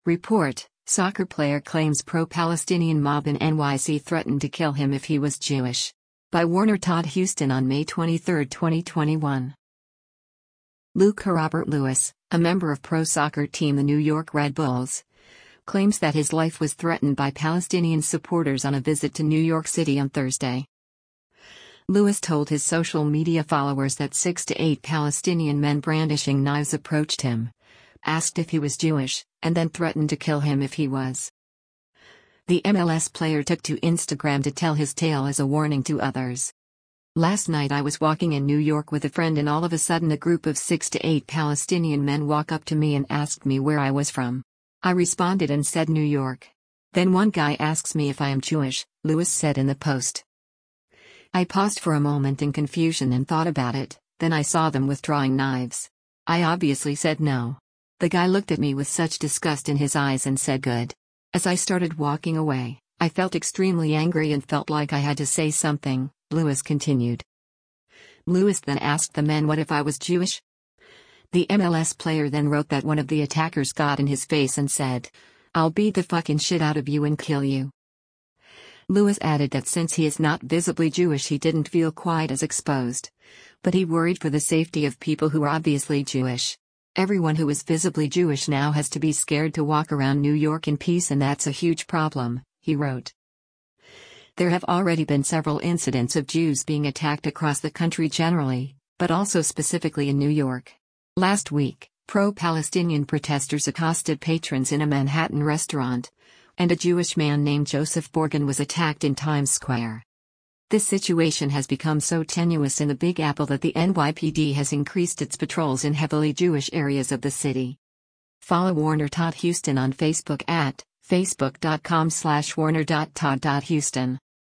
Report: Soccer player claims pro-Palestinian mob in NYC threatened to kill him if he was Jewish. By Warner Todd Houston on May 23, 2021. Luke Robert Lewis, a member of pro soccer team the New York Red Bulls, claims that his life was threatened by Palestinian supporters on a visit to New York City on Thursday. Lewis told his social media followers that 6 to 8 Palestinian men brandishing knives approached him, asked if he was Jewish, and then threatened to kill him if he was. The MLS player took to Instagram to tell his tale as a warning to others. Last night I was walking in New York with a friend and all of a sudden a group of 6 to 8 Palestinian men walk up to me and asked me where I was from. I responded and said New York. Then one guy asks me if I am Jewish, Lewis said in the post. I paused for a moment in confusion and thought about it, then I saw them withdrawing knives. I obviously said no. The guy looked at me with such disgust in his eyes and said good. As I started walking away, I felt extremely angry and felt like I had to say something, Lewis continued. Lewis then asked the men what if I was Jewish? The MLS player then wrote that one of the attackers got in his face and said, "I'll beat the fucking shit out of you and kill you." Lewis added that since he is not visibly Jewish he didn't feel quite as exposed. But he worried for the safety of people who are obviously Jewish. Everyone who is visibly Jewish now has to be scared to walk around New York in peace and that's a huge problem, he wrote. There have already been several incidents of Jews being attacked across the country generally, but also specifically in New York. Last week, pro-Palestinian protesters accosted patrons in a Manhattan restaurant, and a Jewish man named Joseph Borgen was attacked in Times Square. This situation has become so tenuous in the Big Apple that the NYPD has increased its patrols in heavily Jewish areas of the city. Follow Warner Todd Houston on Facebook at facebook.com/warner.todd.houston.